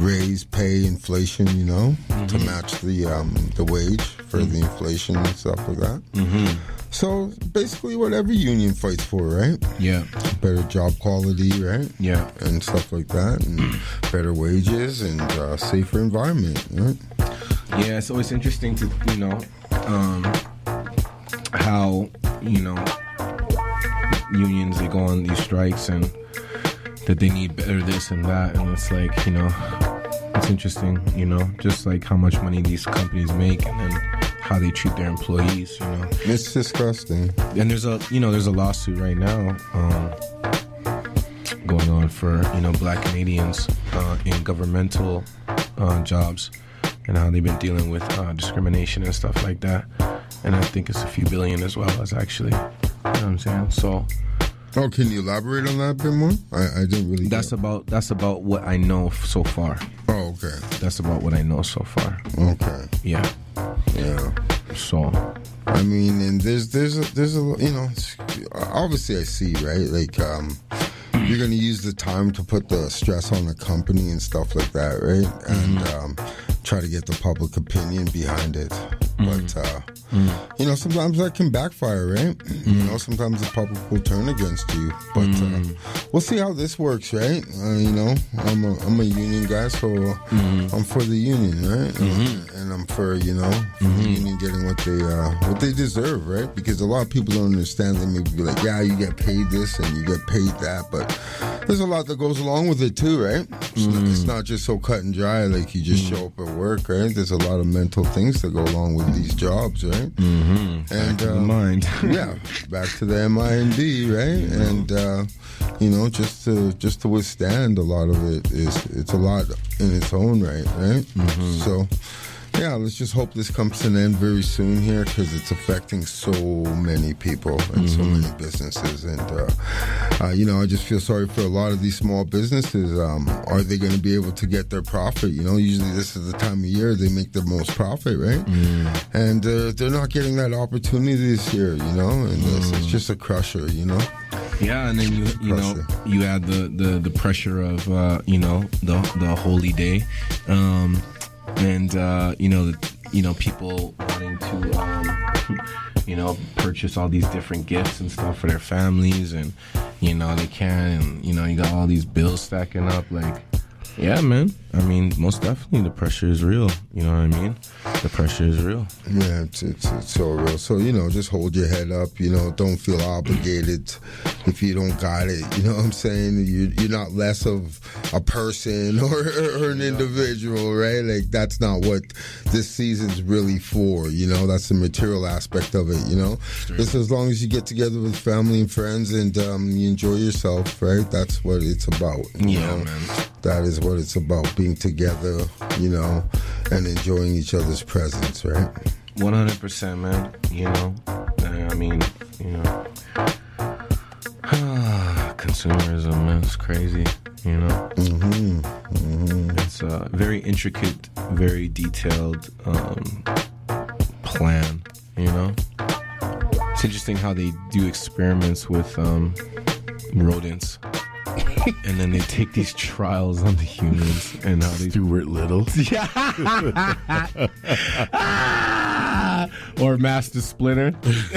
raise pay inflation, you know, to match the wage for the inflation and stuff like that. So basically what every union fights for, right? Yeah. Better job quality, right? Yeah. And stuff like that, and better wages and safer environment, right? Yeah, it's always interesting to, you know, how, you know, unions, they go on these strikes and that they need better this and that, and it's like, you know, it's interesting, you know, just like how much money these companies make and then how they treat their employees, you know. It's disgusting. And there's a lawsuit right now going on for, you know, Black Canadians in governmental jobs and how they've been dealing with discrimination and stuff like that. And I think it's a few billion as well as actually, you know what I'm saying? So. Oh, can you elaborate on that a bit more? I didn't really. That's about what I know so far. Oh, okay. That's about what I know so far. Okay. Yeah. Yeah. So. I mean, and there's a you know, obviously I see, right, like you're gonna use the time to put the stress on the company and stuff like that, right, and try to get the public opinion behind it, but you know, sometimes that can backfire, right? You know, sometimes the public will turn against you, but we'll see how this works, right? You know, I'm a union guy, so I'm for the union, right? And I'm for, you know, for the union getting what they deserve, right? Because a lot of people don't understand. They maybe be like, yeah, you get paid this and you get paid that, but there's a lot that goes along with it too, right? It's not just so cut and dry, like you just show up at work, right? There's a lot of mental things that go along with these jobs, right? And back to the mind. Yeah, back to the mind, right? And you know, just to withstand a lot of it's a lot in its own right? So yeah, let's just hope this comes to an end very soon here, because it's affecting so many people and so many businesses. And, you know, I just feel sorry for a lot of these small businesses. Are they going to be able to get their profit? You know, usually this is the time of year they make the most profit, right? And they're not getting that opportunity this year, you know, and it's just a crusher, you know? Yeah, and then you know, you add the pressure of, you know, the holy day. And you know, people wanting to you know, purchase all these different gifts and stuff for their families, and you know, they can, and you know, you got all these bills stacking up. Like, yeah, man, I mean, most definitely the pressure is real, you know what I mean? The pressure is real. Yeah, it's so real. So, you know, just hold your head up, you know, don't feel obligated if you don't got it, you know what I'm saying? You're not less of a person or an individual, right? Like, that's not what this season's really for, you know? That's the material aspect of it, you know? Just as long as you get together with family and friends and you enjoy yourself, right? That's what it's about. You know? Man. That is what it's about, being together, you know, and enjoying each other's presence, right? 100%, man. You know, I mean, you know, consumerism, man, it's crazy, you know. It's a very intricate, very detailed plan, you know. It's interesting how they do experiments with rodents. And then they take these trials on the humans and how they... Stuart Little. Yeah. Or Master Splinter.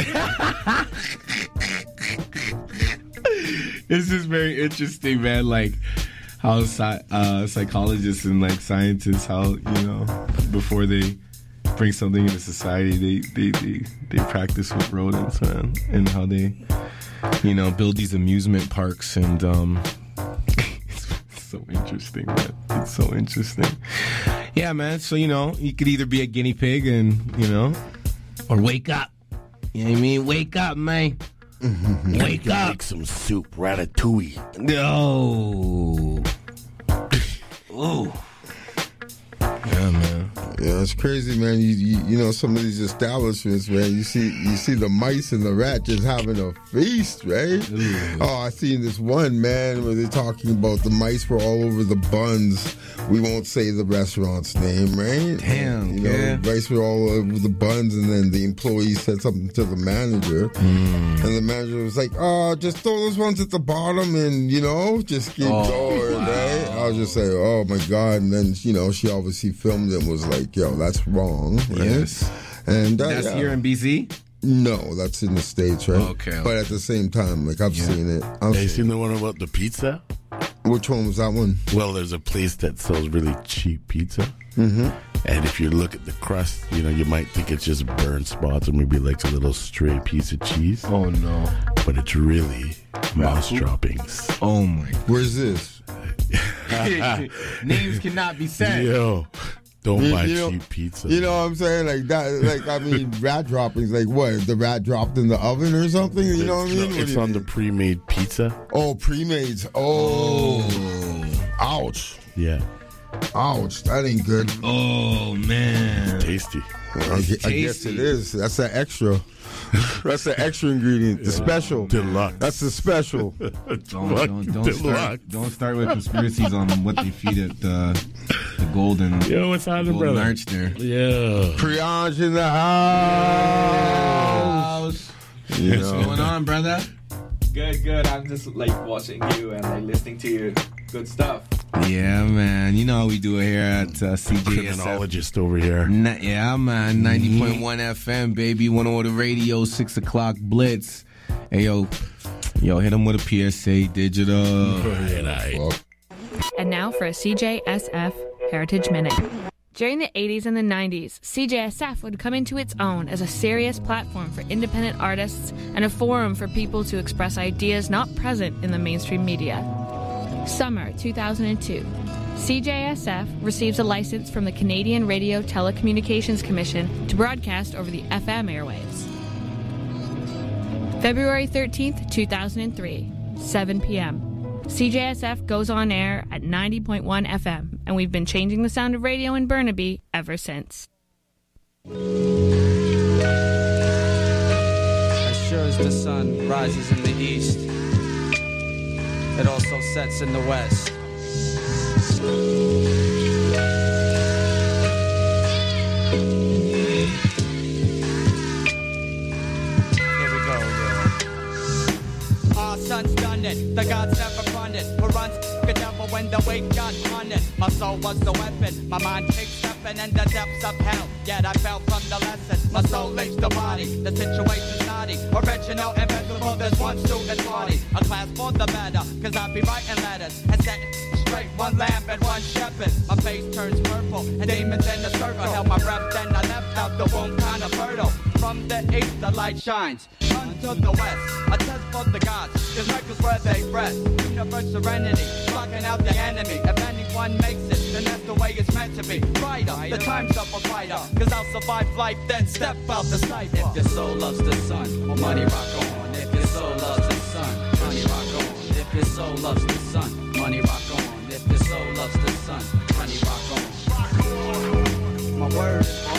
It's just very interesting, man. Like how psychologists and like scientists, how, you know, before they bring something into society, they practice with rodents, man, and how they, you know, build these amusement parks and it's so interesting, man. It's so interesting. Yeah, man. So, you know, you could either be a guinea pig and, you know, or wake up. You know what I mean? Wake up, man. Wake up. Make some soup, ratatouille. No. Oh. Yeah, man. Yeah, it's crazy, man. You know, some of these establishments, man, you see the mice and the rat just having a feast, right? Ooh. Oh, I seen this one, man, where they're talking about the mice were all over the buns. We won't say the restaurant's name, right? Damn, you know, the mice were all over the buns, and then the employee said something to the manager, and the manager was like, "Oh, just throw those ones at the bottom, and you know, just keep going, right?" I was just like, oh my God. And then, you know, she obviously filmed it and was like, yo, that's wrong. Right? Yes. And that's here in BC? No, that's in the States, right? Okay. But at the same time, like, I've seen it. Have you seen the one about the pizza? Which one was that one? Well, there's a place that sells really cheap pizza. Mm-hmm. And if you look at the crust, you know, you might think it's just burnt spots or maybe like a little stray piece of cheese. Oh, no. But it's really mouse droppings. Oh, my God. Where's this? Names cannot be said. Yo, don't buy cheap pizza. You know what I'm saying? Like that, like, I mean, rat droppings, like what? The rat dropped in the oven or something? You know what I mean? It's on the pre-made pizza. Oh, pre-made. Oh. Ouch. Yeah. Ouch. That ain't good. Oh, man. Tasty. I guess it is. That's an extra. That's the extra ingredient. The special. Deluxe. That's the special. Don't start with conspiracies on what they feed at the golden. Yo, what's happening, brother? Arch there. Yeah. Priyansh in the house. Yeah. What's going on, brother? Good. I'm just like watching you and like listening to you. Good stuff. Yeah, man. You know how we do it here at CJSF. Criminologist over here. Yeah, man. 90.1 FM, baby. 1 the radio, 6 o'clock blitz. Hey, yo, hit them with a PSA digital. And now for a CJSF Heritage Minute. During the 80s and the 90s, CJSF would come into its own as a serious platform for independent artists and a forum for people to express ideas not present in the mainstream media. Summer 2002. CJSF receives a license from the Canadian Radio Telecommunications Commission to broadcast over the FM airwaves. February 13th, 2003, 7 p.m. CJSF goes on air at 90.1 FM, and we've been changing the sound of radio in Burnaby ever since. As sure as the sun rises in the east, it also sets in the west. Here we go, Our son's done it, the gods never run it. Who runs the devil when the weight got hunted? My soul was the weapon, my mind kick-stepping in the depths of hell. Yet I fell from the lesson, my soul leaves the body. The situation's naughty, original, invincible, there's one student party. A class for the better, cause I be writing letters and setting straight, one lamb and one shepherd. My face turns purple, and demons in the circle. Held my breath, then I left out the womb kind of fertile. From the east, the light shines, unto the west. A test for the gods, cause records where they rest. Universe serenity, blocking out the enemy. If anyone makes it, then that's the way it's meant to be. Fighter, the time's up a fighter, cause I'll survive life, then step out the sight. If your soul loves the sun, money rock on. If your soul loves the sun, money rock on. If your soul loves the sun, money rock on. If your soul loves the sun, money rock on. My word is on.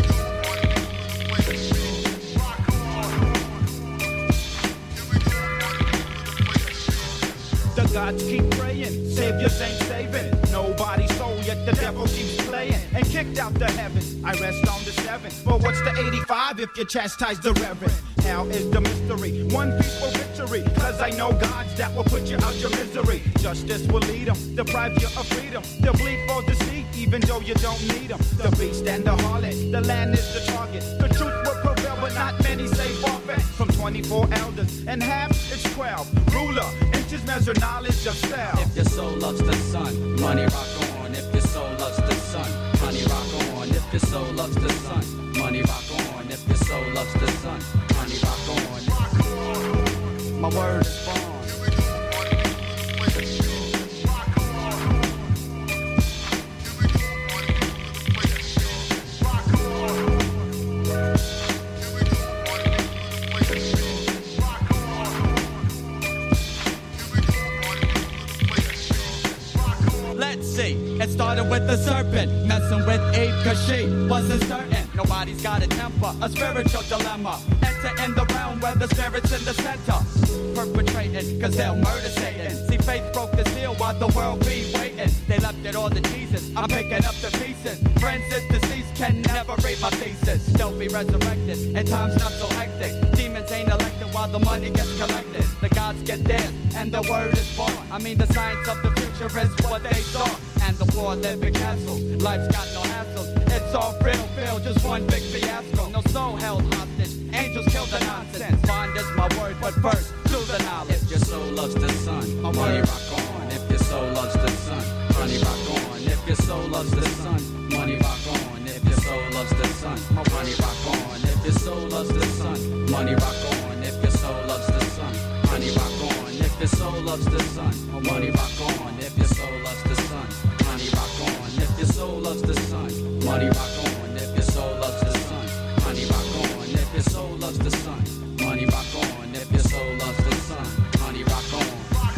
The gods keep praying, saviors ain't saving. Nobody's soul, yet the devil keeps playing. And kicked out the heavens, I rest on the 7. But what's the 85 if you chastise the reverend? Now is the mystery, one peaceful victory. Cause I know gods that will put you out your misery. Justice will lead them, deprive you of freedom. They'll bleed for deceit, even though you don't need them. The beast and the harlot, the land is the target. The truth will prevail, but not many say forfeit. From 24 elders, and half it's 12. Ruler, inches measure knowledge of self. If your soul loves the sun, money rock on. If your soul loves the sun, money rock on. If your soul loves the sun, money rock on. If your soul loves the sun, money rock on. My word is born. It started with the serpent, messing with Eve cause she wasn't certain. Nobody's got a temper, a spiritual dilemma. Enter in the realm where the spirit's in the center. Perpetrating, cause they'll murder Satan. See, faith broke the seal while the world be waiting. They left it all to Jesus, I'm picking up the pieces. Friends is deceased, can never read my thesis. They'll be resurrected, and time's not so hectic. Demons ain't elected while the money gets collected. The gods get theirs, and the word is born. I mean, the science of the future is what they saw. And the war that big castle, life's got no hassles. It's all real, Phil, just one big fiasco. No soul held hostage, angels killed the nonsense. Bond is my word, but first, do the knowledge. If your soul loves the sun, my money rock on. If your soul loves the sun, money rock on. If your soul loves the sun, money rock on. If your soul loves the sun, my money rock on. If your soul loves the sun, money rock on. If your soul loves the sun, money rock on. If your soul loves the sun, my money rock on. If your soul loves the sun, money rock on. If your soul loves the sun, money rock on. If your soul loves the sun, money rock on. If your soul loves the sun, money rock on. If your soul loves the sun, money rock on.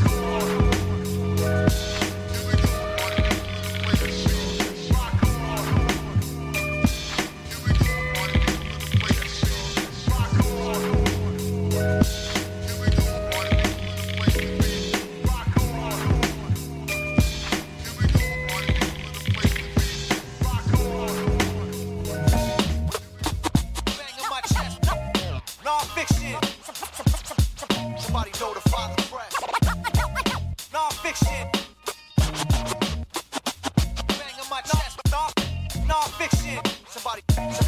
Somebody notify the press. Non-fiction. Bang on my chest. Non-fiction. Somebody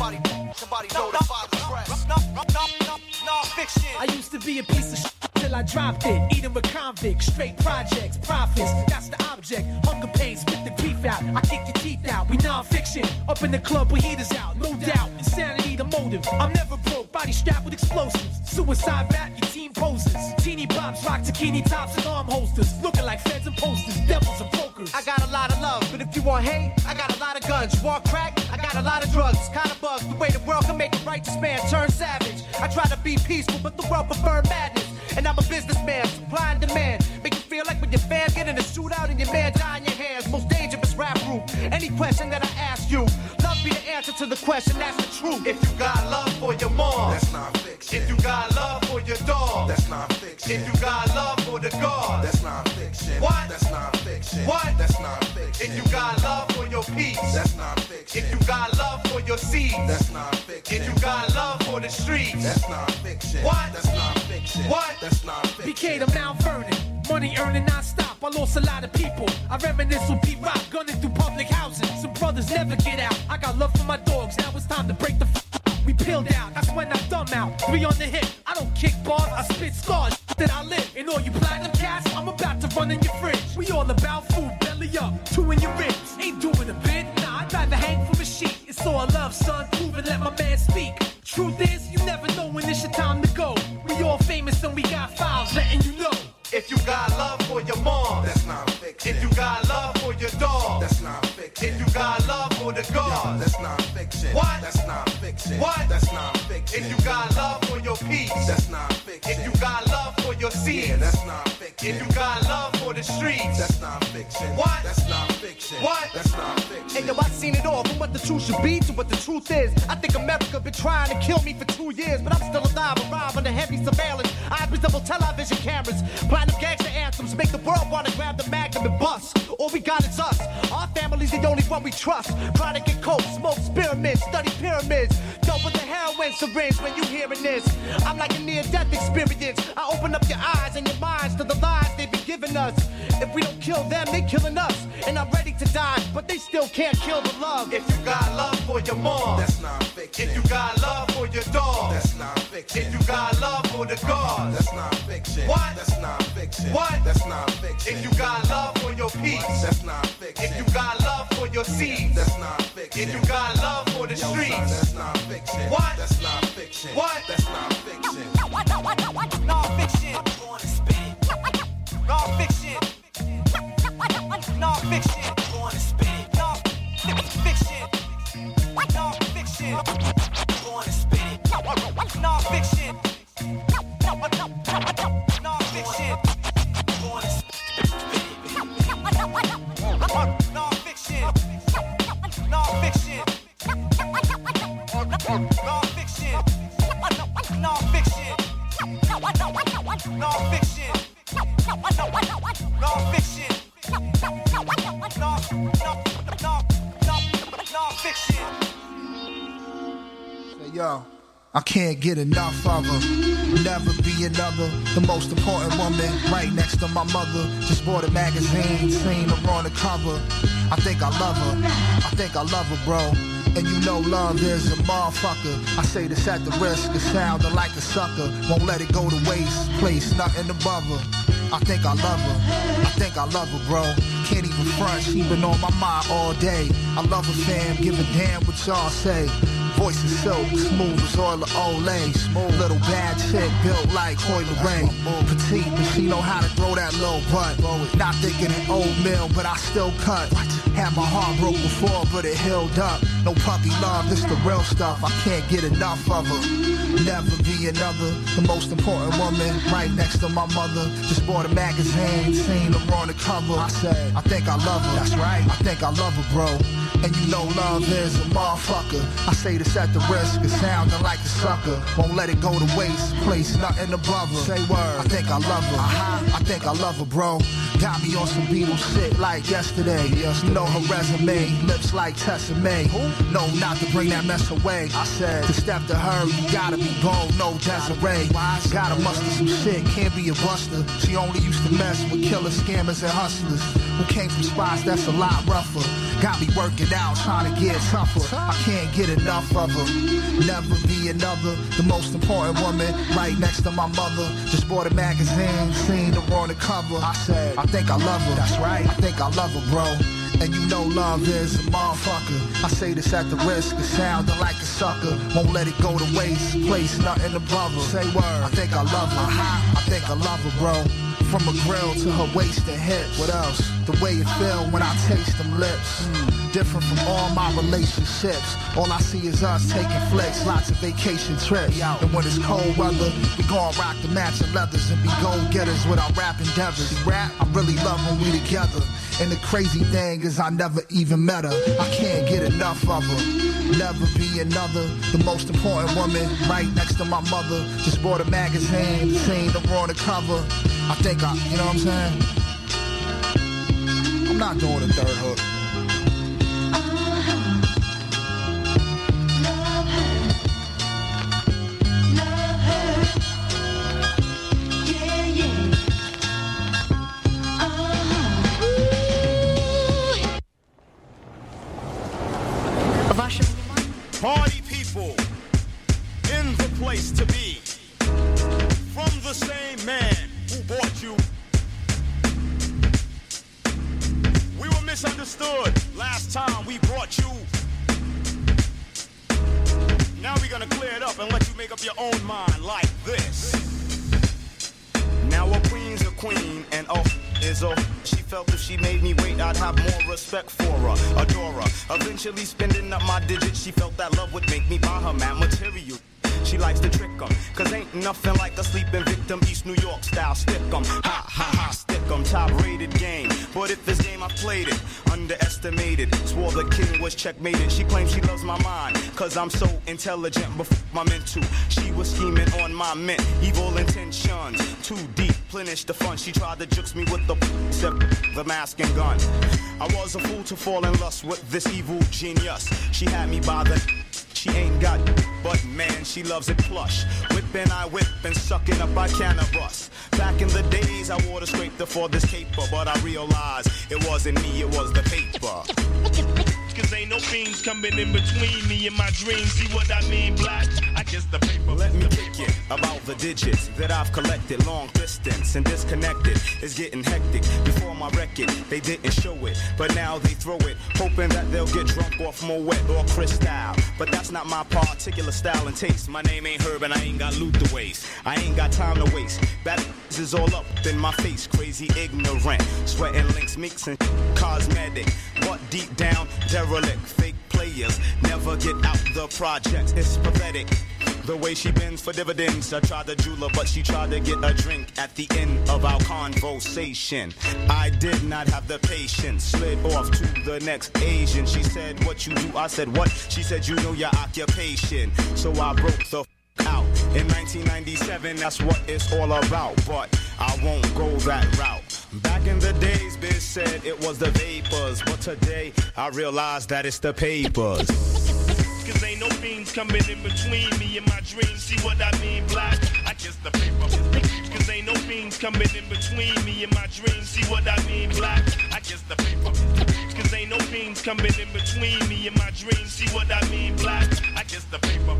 notify the press. Non-fiction. I used to be a piece of shit till I dropped it. Eating with convicts, straight projects, profits. That's the object. Hunger pains, spit the grief out. I kick your teeth out. We non-fiction. Up in the club with heaters out. No doubt. Insanity the motive. I'm never broke. Body strapped with explosives. Suicide rap, your team poses. Teeny pops, rock zucchini tops and arm holsters. Looking like feds and posters. Devils and brokers. I got a lot of love, but if you want hate, I got a lot of guns. You want crack? I got a lot of drugs. Kinda bugs. The way the world can make a righteous man turn savage. I try to be peaceful, but the world prefer madness. And I'm a businessman, supply and demand. Make you feel like when your fans get in a shootout and your man die in your hands. Most dangerous rap group. Any question that I ask you, love be the answer to the question, that's the truth. If you got love for your mom, that's not fiction. If you got love for your dog, that's not fiction. If you got love for the God, that's not fiction. What? That's not fiction. What? That's not fiction. If you got love for your peace, that's not fiction. If you got love for your seeds, that's not fiction. If you got love for the streets, that's not fiction. What? That's not fiction. What? That's not fiction. BK to Mount Vernon, money earning non-stop. I lost a lot of people. I reminisce with Pete Rock, gunning through public housing. Some brothers never get out. I got love for my dogs. Now it's time to break the we peeled out. That's when I dumb out. 3 on the hip. I don't kick bars. I spit scars that I live. And all you platinum cats, I'm about to run in your fridge. We all about food, belly up, 2 in your ribs. Ain't doing a bit. Nah, I'd rather hang from a sheet. It's all love, son. Prove and let my man speak. Truth is, you never know when it's your time to go. We all famous and we got files letting you know. If you got love for your mom, that's not fiction. If you got love for your dog, that's not fiction. If you got love for the God, that's not fiction. What? That's not fiction. What? That's not fiction. If you got love for your peace, that's not fiction. If you got love for your seeds, yeah, that's not fiction. If you got love for the streets, that's not fiction. What? That's not fiction. What? That's not fiction. And yo, I've seen it all, from what the truth should be to what the truth is. I think America been trying to kill me for 2 years, but I'm still alive, arrive under heavy surveillance. I resemble television cameras, platinum gangster anthems, make the world wanna grab the magnum and bust. All we got is us. Our family's the only one we trust. Try to get coke, smoke pyramids, study pyramids. Dope with the heroin syringe when you hearing this. I'm like a near-death experience. I open up your eyes and your minds to the lies they've been giving us. If we don't kill them, they killing us. And I'm ready to die, but they still can't kill the love. If you got love for your mom, that's not fiction. If you got love for your dog, that's not fiction. If you got love for the God, that's not fiction. What? That's not fiction. What? That's not fiction. If you got love for your peace, that's not fiction. If you got love for your seeds, that's not fiction. If you got love for the streets, son, that's not fiction. What? That's not fiction. What? That's not fiction. Non-fiction. Non-fiction. Non-fiction. Non-fiction. Non-fiction. Non-fiction. Non-fiction. Non-fiction. Yo, I can't get enough of her. Never be another. The most important woman, right next to my mother. Just bought a magazine, seen her on the cover. I think I love her. I think I love her, bro. And you know love is a motherfucker. I say this at the risk of sounding like a sucker. Won't let it go to waste. Place nothing above her. I think I love her. I think I love her, bro. Can't even front. She been on my mind all day. I love her, fam. Give a damn what y'all say. Voice is silk, smooth as oil of Olay. Smooth little bad chick, built like Hoyle Ray. Petite, but she know how to throw that little butt. Not thinking an oatmeal, but I still cut. Had my heart broke before, but it healed up. No puppy love, this the real stuff. I can't get enough of her. Never be another. The most important woman, right next to my mother. Just bought a magazine, seen her on the cover. I said, I think I love her. That's right, I think I love her, bro. And you know love is a motherfucker. I say this at the risk of sounding like a sucker. Won't let it go to waste. Place nothing above her. Say word. I think I love her. I think I love her, bro. Got me on some Beatles shit like yesterday. You know her resume, lips like Tessa May. No, not to bring that mess away. I said, to step to her, you gotta be bold, no Desiree. Gotta muster some shit, can't be a buster. She only used to mess with killers, scammers, and hustlers who came from spots that's a lot rougher. Got me working out, trying to get tougher. I can't get enough of her. Never be another. The most important woman, right next to my mother. Just bought a magazine, seen her on the cover. I said, I think I love her. That's right, I think I love her, bro. And you know love is a motherfucker. I say this at the risk of sounding like a sucker. Won't let it go to waste. Place nothing above her. Say word. I think I love her. I think I love her, bro. From a grill to her waist and hips. What else? The way it feel when I taste them lips. Different from all my relationships. All I see is us taking flicks, lots of vacation trips. And when it's cold weather, we gon' rock the matching leathers and be go-getters with our rap endeavors. Rap, I really love when we together. And the crazy thing is I never even met her. I can't get enough of her. Never be another. The most important woman, right next to my mother. Just bought a magazine, seen her on the cover. I think you know what I'm saying? I'm not doing a third hook. Party people in the place to be, from the same man who bought you. We were misunderstood last time we brought you. Now we're gonna clear it up and let you make up your own mind like this. Now a queen's a queen and is a. She felt if she made me wait, I'd have more respect for her, adore her. Eventually spending up my digits, she felt that love would make me buy her mad material. She likes to trick 'em, cause ain't nothing like a sleeping victim, East New York style, stick 'em, ha ha ha, stick 'em, top rated game. But if this game I played it, underestimated, swore the king was checkmated. She claims she loves my mind, cause I'm so intelligent before my mental. She was scheming on my mint, evil intentions, too deep, plenish the fun. She tried to jukes me with the mask and gun. I was a fool to fall in lust with this evil genius. She had me by the... She ain't got, but man, she loves it plush. Whipping, I whip, and sucking up, I cannabis. Back in the days, I wore the scraper for this caper, but I realized it wasn't me, it was the paper. Cause ain't no fiends coming in between me and my dreams. See what I mean, black? I guess the paper. Let me kick it about the digits that I've collected. Long distance and disconnected is getting hectic. Before my record, they didn't show it, but now they throw it, hoping that they'll get drunk off Moet or Cristal. But that's not my particular style and taste. My name ain't Herb and I ain't got loot to waste. I ain't got time to waste. Bad is all up in my face, crazy ignorant. Sweating links, mixing cosmetic, but deep down, derelict. Fake players never get out the project. It's pathetic. The way she bends for dividends. I tried to jewel her, but she tried to get a drink at the end of our conversation. I did not have the patience. Slid off to the next Asian. She said, what you do? I said, what? She said, you know your occupation. So I broke the out. In 1997, that's what it's all about. But I won't go that route. Back in the days, Biz said it was the vapors. But today, I realize that it's the papers. Cause ain't no fiends coming in between me and my dreams. See what I mean, black? I kiss the paper. Cause ain't no fiends coming in between me and my dreams. See what I mean, black? I kiss the paper. Cause ain't no fiends coming in between me and my dreams. See what I mean, black? I kiss the paper.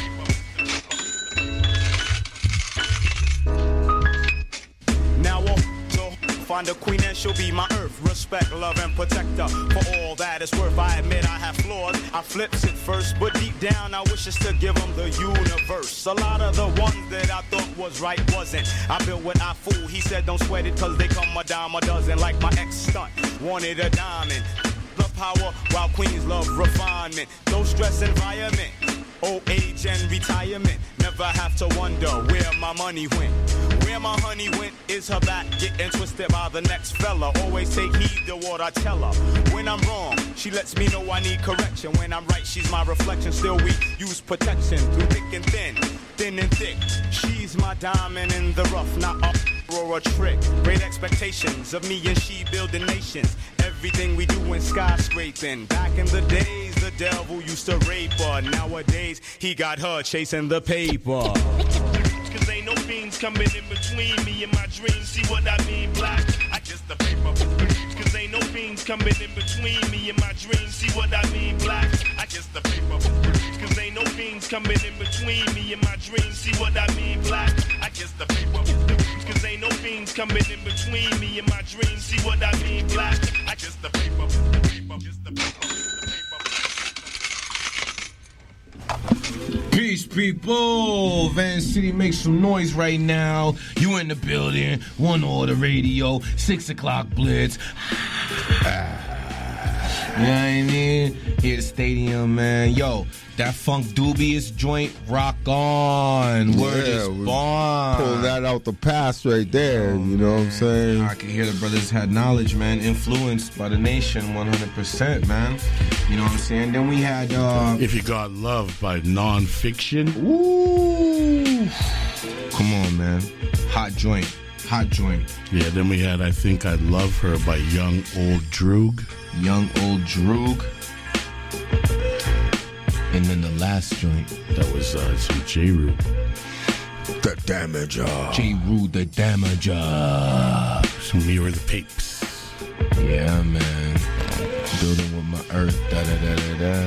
Now I'll find a queen and she'll be my earth. Respect, love, and protector. For all that it's worth, I admit I have flaws. I flips it first, but deep down I wish it's to give them the universe. A lot of the ones that I thought was right wasn't. I built what I fool. He said don't sweat it cause they come a dime a dozen. Like my ex-stunt, wanted a diamond. Love power while queens love refinement. Low stress environment. Old age and retirement. Never have to wonder where my money went. Where my honey went is her back getting twisted by the next fella. Always take heed to what I tell her. When I'm wrong, she lets me know I need correction. When I'm right, she's my reflection. Still we use protection through thick and thin, thin and thick. She's my diamond in the rough, not a or a trick. Great expectations of me and she building nations. Everything we do in skyscraping. Back in the days, the devil used to rape her. Nowadays, he got her chasing the paper. Cause ain't no fiends coming in between me and my dreams. See what I mean, black? I kiss the paper. Cause ain't no fiends coming in between me and my dreams. See what I mean, black? I kiss the paper. Cause ain't no fiends coming in between me and my dreams. See what I mean, black? I kiss the paper. Cause ain't no fiends coming in between me and my dreams. See what I mean, black? I kiss the paper. Peace, people. Van City, make some noise right now. You in the building. One Order Radio. 6 o'clock blitz. You know what I mean? Here at the stadium, man. Yo, that Funk Dubious joint, rock on. Word is bond. Pull that out the past right there. You know what I'm saying? I can hear the brothers had knowledge, man. Influenced by the nation 100%, man. You know what I'm saying? Then we had If You Got Love by Non-Fiction. Ooh. Come on, man. Hot joint. Hot joint. Yeah, then we had I Think I Love Her by Young Old Droog. Young Old Droog. And then the last joint. That was some J-Roo. The Damager. J-Roo, the Damager. Some Mirror the Papes. Yeah, man. Building with my earth. Da-da-da-da-da.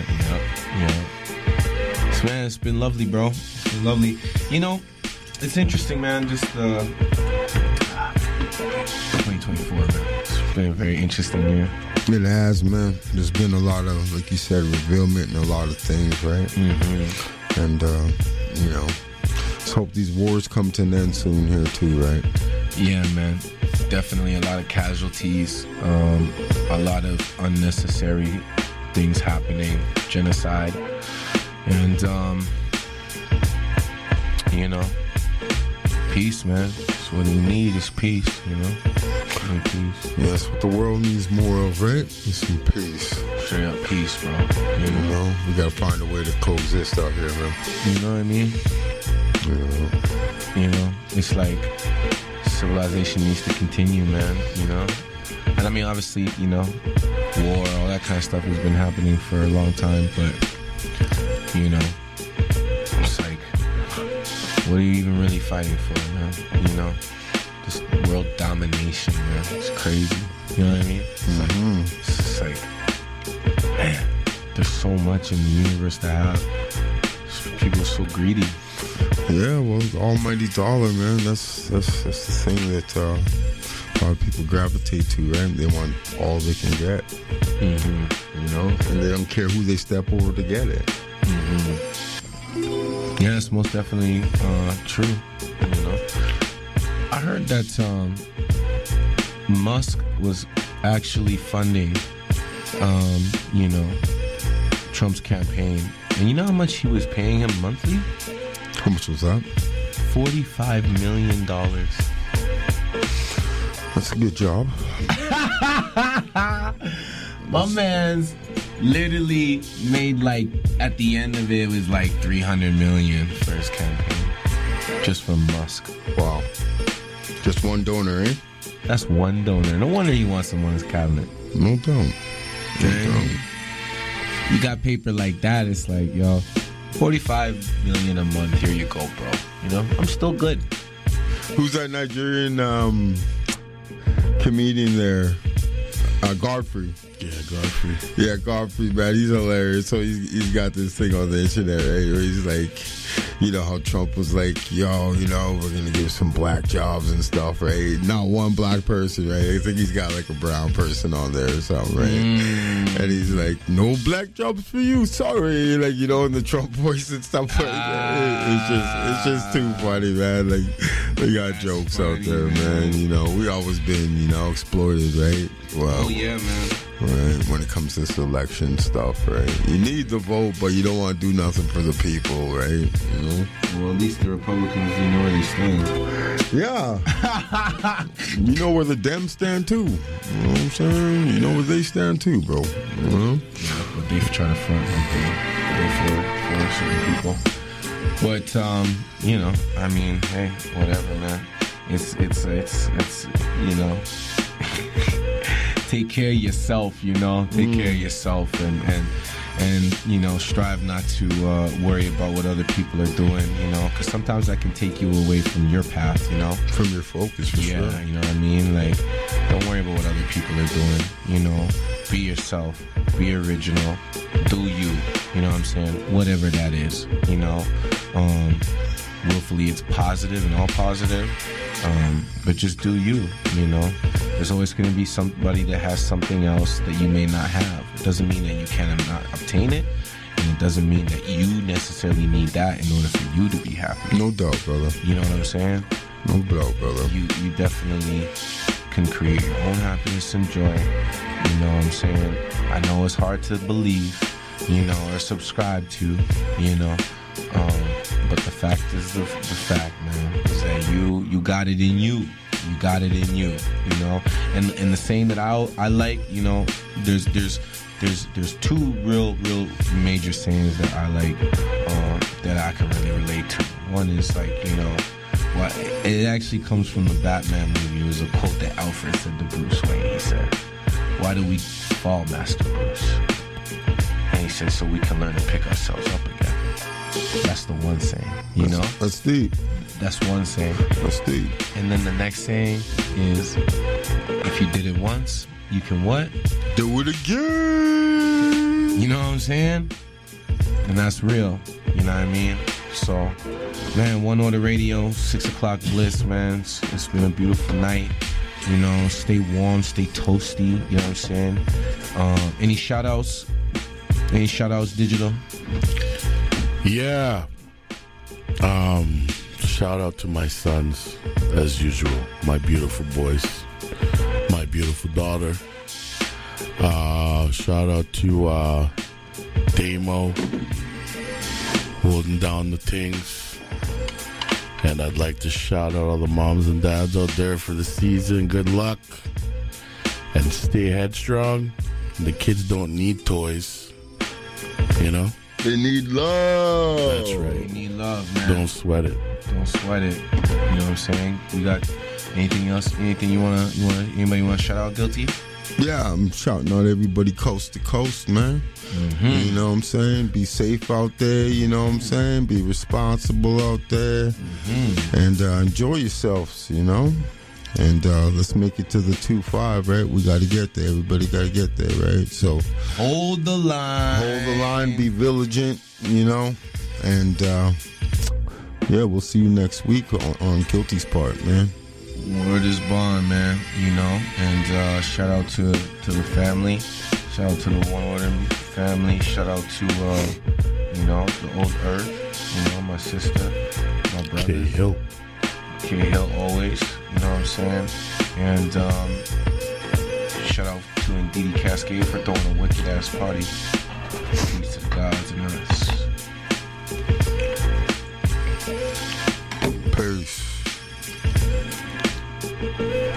Yep. So, man, it's been lovely, bro. It's been lovely. You know, it's interesting, man. Just 2024, man. It's been a very interesting year. It has, man. There's been a lot of, like you said, revealment and a lot of things, right? Mm-hmm. And, you know, let's hope these wars come to an end soon here, too, right? Yeah, man. Definitely a lot of casualties, a lot of unnecessary things happening, genocide, and, you know, peace, man. That's what we need is peace, you know? Peace. Yeah, that's what the world needs more of, right? Is some peace. Straight up peace, bro. You know, we gotta find a way to coexist out here, man. You know what I mean? Yeah. You know, it's like civilization needs to continue, man, you know? And I mean, obviously, you know, war, all that kind of stuff has been happening for a long time, but, you know, it's like, what are you even really fighting for, man? You know? This world domination, man. It's crazy. You know what I mean? It's like, man, there's so much in the universe to have. People are so greedy. Yeah, well, the almighty dollar, man. That's the thing that a lot of people gravitate to, right? They want all they can get. Mm-hmm. You know? And they don't care who they step over to get it. Mm-hmm. Yeah, that's most definitely true. You know? I heard that Musk was actually funding, you know, Trump's campaign. And you know how much he was paying him monthly? How much was that? $45 million. That's a good job. My man's literally made like, at the end of it was like $300 million for his campaign. Just from Musk. Wow. Just one donor, eh? That's one donor. No wonder he wants him on his cabinet. No doubt. No doubt. you got paper like that, it's like, yo, 45 million a month, here you go, bro. You know, I'm still good. Who's that Nigerian comedian there? Godfrey. Yeah, Godfrey, man, he's hilarious. So he's got this thing on the internet, right, where he's like, you know how Trump was like, yo, you know, we're gonna give some black jobs and stuff, right? Not one black person, right? I think he's got like a brown person on there or something, right? And he's like, no black jobs for you, sorry, like, you know, in the Trump voice and stuff like that. It's just too funny, man. Like, we got jokes out there, man. You know, we always been, you know, exploited, right? Well, oh yeah, man. Right, when it comes to this election stuff, right? You need the vote, but you don't want to do nothing for the people, right? You know? Well, at least the Republicans, you know where they stand. Yeah. You know where the Dems stand, too. You know what I'm saying? You know where they stand, too, bro. You know? Yeah, but they try to front for certain people. But, you know, I mean, hey, whatever, man. It's you know... Take care of yourself, you know. Take care of yourself, and you know, strive not to worry about what other people are doing, you know, because sometimes that can take you away from your path, you know, from your focus. For sure. You know what I mean? Like, don't worry about what other people are doing. You know, be yourself, be original, do you. You know what I'm saying? Whatever that is, you know. Hopefully, it's positive and all positive. But just do you, you know. There's always going to be somebody that has something else that you may not have. It doesn't mean that you cannot obtain it, and it doesn't mean that you necessarily need that in order for you to be happy. No doubt, brother. You know what I'm saying? No doubt, brother. You definitely can create your own happiness and joy. You know what I'm saying? I know it's hard to believe, you know, or subscribe to, you know. But the fact is the fact, man, is that you got it in you. You got it in you, you know. And the saying that I like, you know, there's two real major sayings that I like, that I can really relate to. One is like, you know, well, it actually comes from the Batman movie. It was a quote that Alfred said to Bruce Wayne. He said, "Why do we fall, Master Bruce?" And he said, "So we can learn to pick ourselves up again." That's the one saying, you know? That's deep. That's one saying. That's deep. And then the next saying is, if you did it once, you can what? Do it again. You know what I'm saying? And that's real. You know what I mean? So, man, One Order Radio, 6 o'clock bliss, man. It's been a beautiful night. You know, stay warm, stay toasty. You know what I'm saying? Any shout outs? Any shout outs, Digital? Yeah. Shout out to my sons, as usual. My beautiful boys. My beautiful daughter. Shout out to Damo, holding down the things. And I'd like to shout out all the moms and dads out there for the season. Good luck. And stay headstrong. The kids don't need toys. You know? They need love. That's right. They need love, man. Don't sweat it. Don't sweat it. You know what I'm saying? We got anything else? Anything anybody wanna shout out, Guilty? Yeah, I'm shouting out everybody coast to coast, man. Mm-hmm. You know what I'm saying? Be safe out there, you know what I'm saying? Be responsible out there. Mm-hmm. And enjoy yourselves, you know? And let's make it to the 2-5, right? We got to get there. Everybody got to get there, right? So hold the line. Hold the line. Be vigilant, you know? And, yeah, we'll see you next week on Guilty's part, man. Word is bond, man, you know? And shout out to the family. Shout out to the One Order family. Shout out to, you know, the Old Earth. You know, my sister, my brother. K-Hill. K-Hill always, you know what I'm saying? And shout out to Ndidi Cascade for throwing a wicked ass party. Peace to the gods and us. Peace.